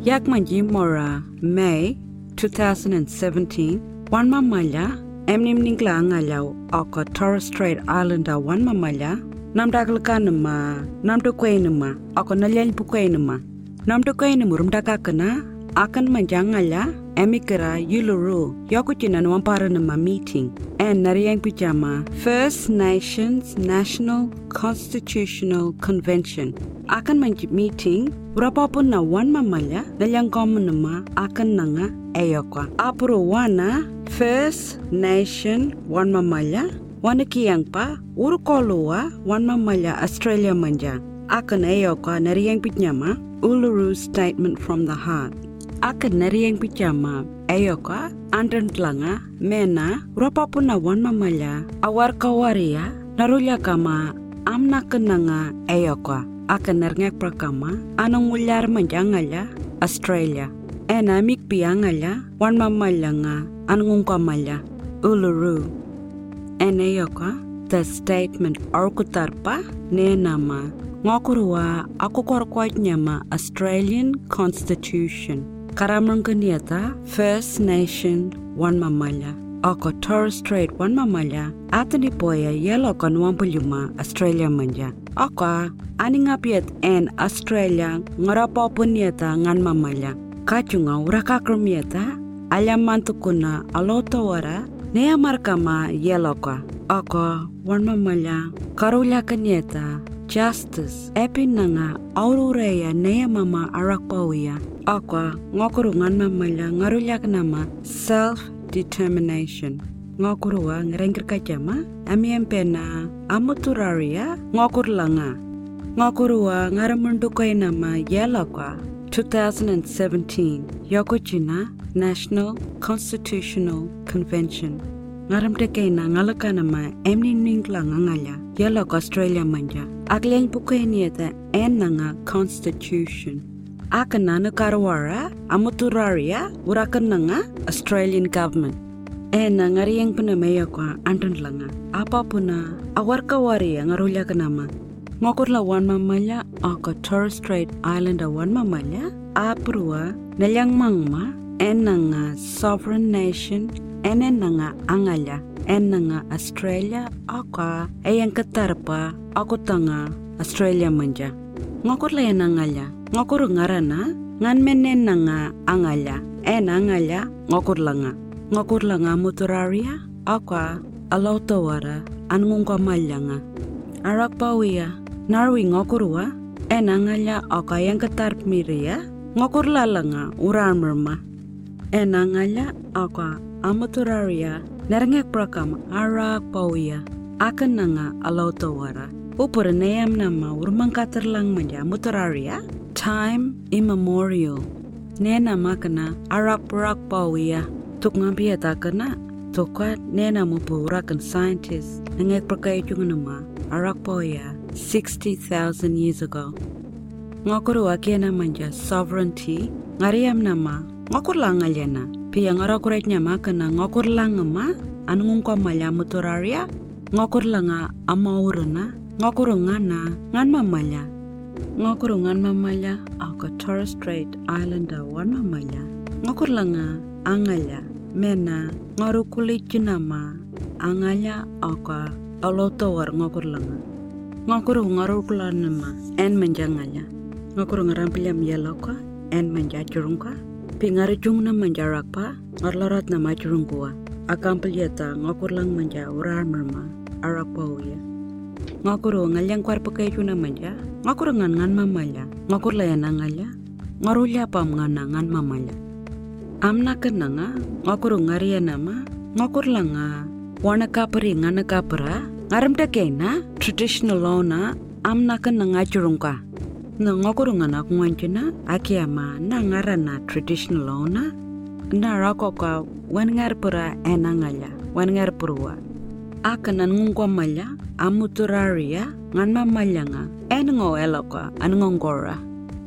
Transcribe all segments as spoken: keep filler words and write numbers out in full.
Yak manji mora May twenty seventeen wan mamala emnim ningla ngalaw oko Torres Strait Islander wan mamala namdaglkanma namdukwainma oko nalyal bukwainma namdukwainma rumdakakana akan manjangala emikara yuluru yokuchinan wamparanama meeting and nariyang pijama First Nations National Constitutional Convention akan manji meeting urapapun na wan mamala nalyang komunama akan nanga ayokwa apuro wana First Nation wan mamala wana kiyang pa urukoluwa wan mamala Australia manja akan ayokwa nariyang pijama Uluru Statement from the Heart akan nariyang pijama ayokwa andran tlanga mena urapapun na wan mamala awar kawaria narulya kama amna kenanga ayokwa akan nerngek prakama anong mulyar manjangala Australia ena mik piangala wan mamala nga anong kamala Uluru enayokwa the statement orkutarpa ne nama ngokurwa akukorkwat nyama Australian Constitution karamang kaniata First Nation wan mamala ako Torres Strait wan mamala atani poya yelo kan wampuluma Australia manja ako aningapiat en Australia ngarapopun niata ngan mamala kachunga urakakrumiata alamantukuna alotowara nea markama yelo ka ako wan mamala karulya kaniata justice epinanga aurureya nea mama arakpawia ako ngokurungan mamala ngarulyak nama self determination ngokurwa ngerengker kajama amiempena amuturaria ngokurlanga ngokurwa ngaramundukoy nama yelakwa twenty seventeen yokochina National Constitutional Convention ngaramtekay na ngalaka nama emning lang ngala yelak Australia manja akleng pukoy niyata en nga Constitution akan na nakarwara amuturaria urakan nga Australian government en na ngariyang panamaya kwa antan langa apa puna awar kawaria ngarulya kanama ngokurla wan mamala ako Torres Strait Islander wan mamala aprua nalyang mangma en nga sovereign nation en nga angala en nga Australia ako ayang katarpa ako tanga Australia manja ngokurla yan angala ngokur ngarana ngan menen nga angala en angala ngokurla nga ngokurla nga muturaria ako alotowara anung kamalya nga arak pawiya narwi ngokurwa en angala ako ayang katarp miria ngokurla nga uramrma en angala ako amuturaria narangek prakam arak pawiya akan nga alotowara upur neyam nama urmang katerlang manja muturaria time immemorial nena makana arak prak pawiya tuk ngabiata kana tukwa nena mupurakan scientist nangek prakay chung nama arak pawiya sixty thousand years ago ngokuru akena manja sovereignty ngariam nama ngokurlang alyana piyang arakuret nya makana ngokurlang ma anung kamala muturaria ngokurlanga amaurana ngokurungana ngan mamala ngokurungan mamala ako Torres Strait Islander wan mamala ngokurlanga angala mena ngorukulit nama angala ako alotowar ngokurlanga ngokurung ngorukulan nama en manjangala ngokurung rampilam yaloka en manjachurungka pingarjung na manjarakpa ngorlorat na machurungkuwa akampelyata ngokurlang manja urarmarma arakpawya ngokuru ngalyang kwarpa kay chuna manja ngokuru ngan ngan mamala ngokurla yan ngala ngorulya pam ngana ngan mamala amna kenanga ngokuru ngariya nama ngokurla nga wana kapari ngana kapara ngaramta kena traditional law na amna kenanga churungka na ngokuru ngana kungwanchina akiyama na ngarana traditional law na na rakoka wan ngarpura enangala wan ngarpurwa akanan ngungkwa malya amuturaria ngan mamala nga enngo eloka anngongora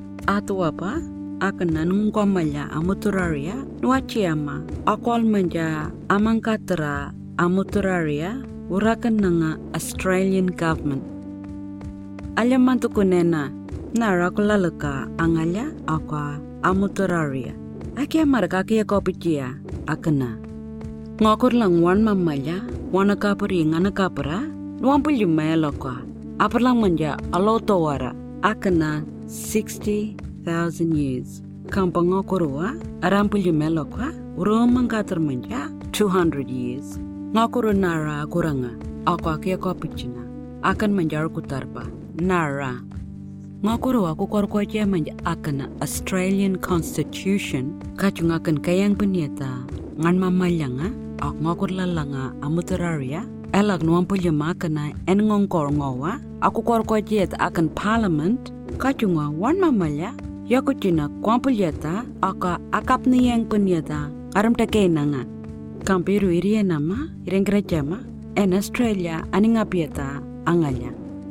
atwa pa akanan ngungkwa malya amuturaria nuachiyama akwal manja amangkatra amuturaria urakan nga Australian government alaman tukunena nara kulalaka angala akwa Amutararia. Akia marga kia kopichia akana. Ngokur lang wan mamaya, wana kapuri ngana kapura, nuampul yumelo kwa. Aperlang manja alotowara akana sixty thousand years. Kampang ngokurua arampul yumelo kwa, urumang kater manja two hundred years. Ngokuru nara kuranga, aku akia kopichina, akan menjar kutarpa, nara. Ngokuru aku korkoja manja akan Australian Constitution, kacung akan kayang penyata, ngan mamalanga, ak ngokur lalanga amutararia, elak nuampul yamakana en ngongkor ngowa, aku korkoja akan Parliament, kacunga wan mamalya, yakucina kuampul yata, aka akap niyang penyata, aram takenanga. Kampiru iria nama, ireng kerajama, en Australia aningapieta anganya.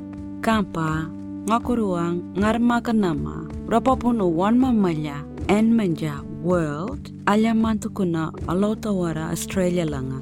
Kampa, ngakuruang, ngarmakan nama, rapapunu wan mamaya, en manja world, alyamantukuna alotawara Australia langa.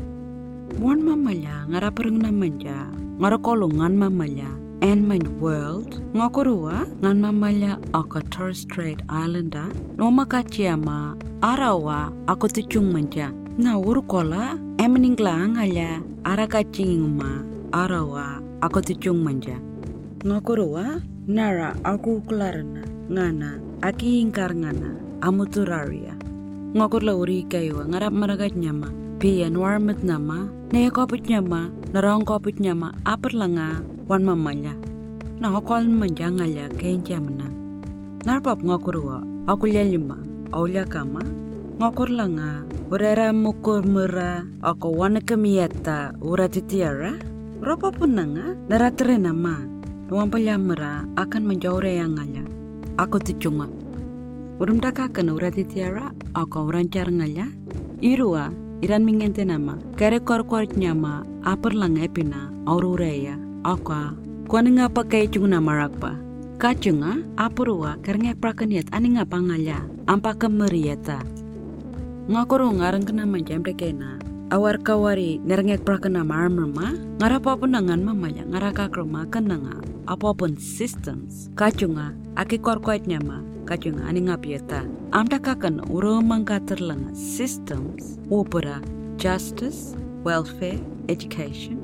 Wan mamaya, ngaraparang na manja, ngarakolungan mamaya, en man world, ngakurua, ngan mamaya aka Torres Strait Islander, nomakachiyama, arawa, ako tuchung manja, na urukola emeninglang ala arakachingma arawa ako tichung manja ngakurua nara aku klarana ngana aki ingkar ngana amuturaria ngakurla uri kaywa ngarap maragat nyama pian warmet nama na kopit nyama narang kopit nyama aperlanga wan mamanya na hokol manja ngala kenjamna narpap ngakurua aku lelima aulia kama ngokur langa, urera mukur mura, ako wana kamieta, uratitiara, ropa pun nanga, naratre nama, nuampalya mura, akan menjaure yang ngala, ako tichunga. Urum dakakan uratitiara, ako urancar ngala, irua, iran mingente nama, kare kor-kor nyama, apar langa epina, aurureya, ako, kuana nga pakai chung nama rakpa. Kacunga, apurua, karengek prakaniat, ani nga pangala, ampaka merieta. Ngakuru ngarang kena manjam dekena awar kawari nerengek prakena marmama ngarapapun nangan mamanya ngarakakro kenanga apapun systems kacunga aki korkoit nyama kacunga ani ngapieta amda kakan uro mangkaterlanga systems upura justice welfare education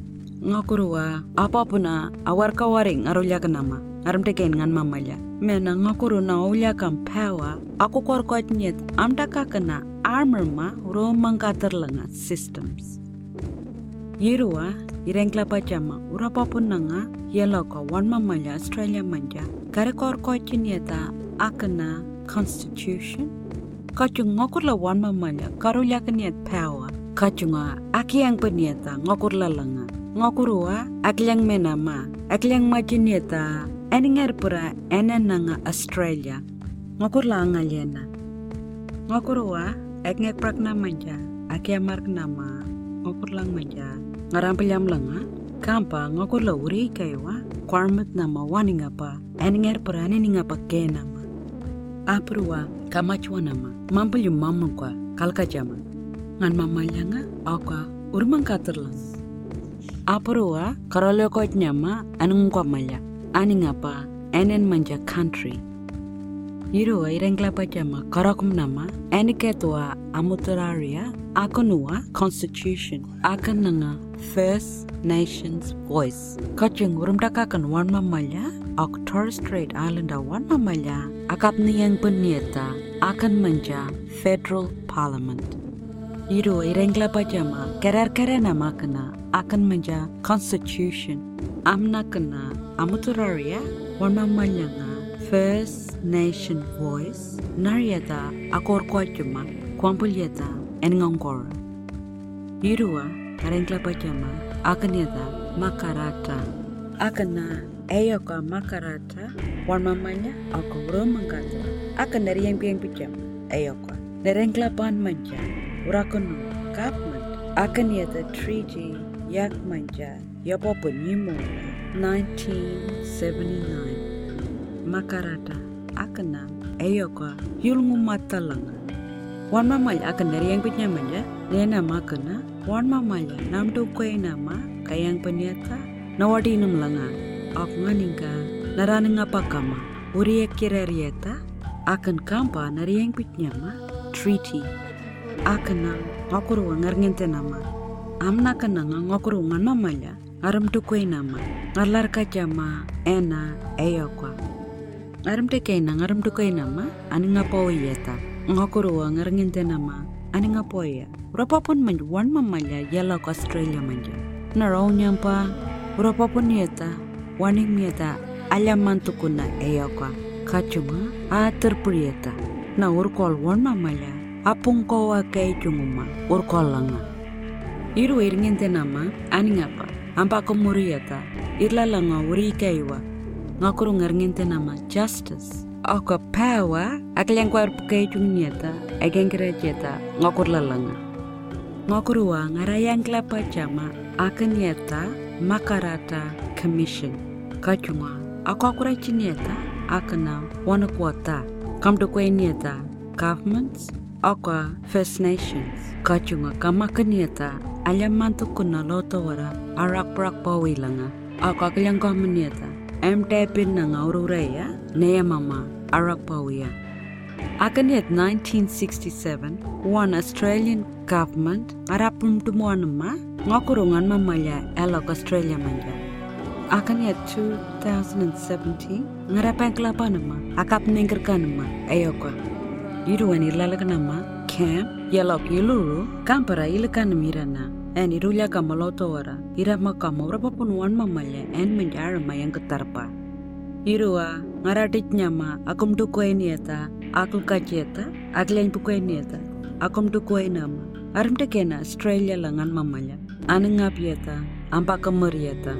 ngakurua apapuna awar kawari ngarulya kenama ngaram deken ngan mamanya mena ngakuru na ulya kam power aku korkoit nyet amda kakana armor ma uro mangkaterlanga systems yirua irengkla pachama ura papun nanga yeloka wan mamanya Australia manja kare korkoit nyeta akana constitution kacung ngakurla wan mamanya karulya kenyet power kacunga aki yang penyeta ngakurla langa ngakurua akliang menama akliang majineta eninger pura enen nanga Australia ngakurla angaliena ngakurua ekngek prakna manja aki amark nama ngakurlang manja ngarampelyam langa kampa ngakurla uri kaywa kwarmet nama waningapa eninger pura eningapa ke nama aprua kamachwa nama mampelyu mamang kwa kalka jama ngan mamalyanga aka urmang katerlang aprua karole koit nyama anung kwa malya ani ngapa enen manja country Yirua irengla pajama karakum nama eni ketua amutararia akonua constitution akan nanga First Nations voice kacung urumdakakan wan mamalya ak Torres Strait Islander wan mamalya akap niyang penieta akan manja Federal Parliament Yirua irengla pajama kerar-kerar nama kena akan manja constitution amna kena amutararia wan mamalya First Nation voice nariata akor kwajuma kwampulyata engongkor Yirua karengla pajama akanyata makarata akana ayoka makarata wan mamanya akoro mangkata akan dari yang piang pijam ayoka nerengla pan manja urakonu kapman akanyata treaty yak manja yapopo nimo nineteen seventy-nine makarata akana ayoka yulngu matalanga wan mamal akan dari yang pitnya manja nena makana wan mamal namdo koy nama kayang penyata nawadi num langa ak nganinga naraninga pakama uri kirarieta akan kampa nariyang pitnyama treaty akana ngokuru ngarngente nama amna kana ngokuru ngan mamanya aram tukoi nama ngalar kacama ena eyokwa aram tekena ngaram tukoi nama ani ngapo yeta ngokuru ngarngente nama ani ngapo ya rapapun man wan mamanya yala ko Australia manja naraw nyampa rapapun yeta waning mieta alaman tukuna eyokwa kacuma a terprieta na urkol wan mamaya apung kowa kay chunguma urkol langa iru iringente nama aningapa ampa komurieta irla langa uri kaywa ngakuru ngarngente nama justice aka pawa akliang kwar kay chungnieta agengkrejeta ngakur lalanga ngakuru wa ngarayang klapa chama akanieta makarata commission kachunga akakura chinieta akana wana kuota kamdukwainieta governments aka First Nations kachunga kamakanieta alamantu kuna loto wara arak prak pawilanga aka kaliang kamanieta em tapin na ngaurureya neya mama arak pawiya akaniet nineteen sixty-seven one Australian government arapum tumuanama ngakurungan mamaya elok Australia manja akan ya two thousand seventeen ngarapan kelapa nama akap ningkerkan nama ayoko iruan irlalakan nama camp yalok iluru kampara ilakan mirana en irulia kamaloto wara irama kamo berapa pun wan mamanya en menjara mayang ketarpa irua ngaratit nyama akum tukoi nieta akul kaceta aklen tukoi nieta akum tukoi nama arim tekena Australia langan mamanya anengap yeta ampa kemerieta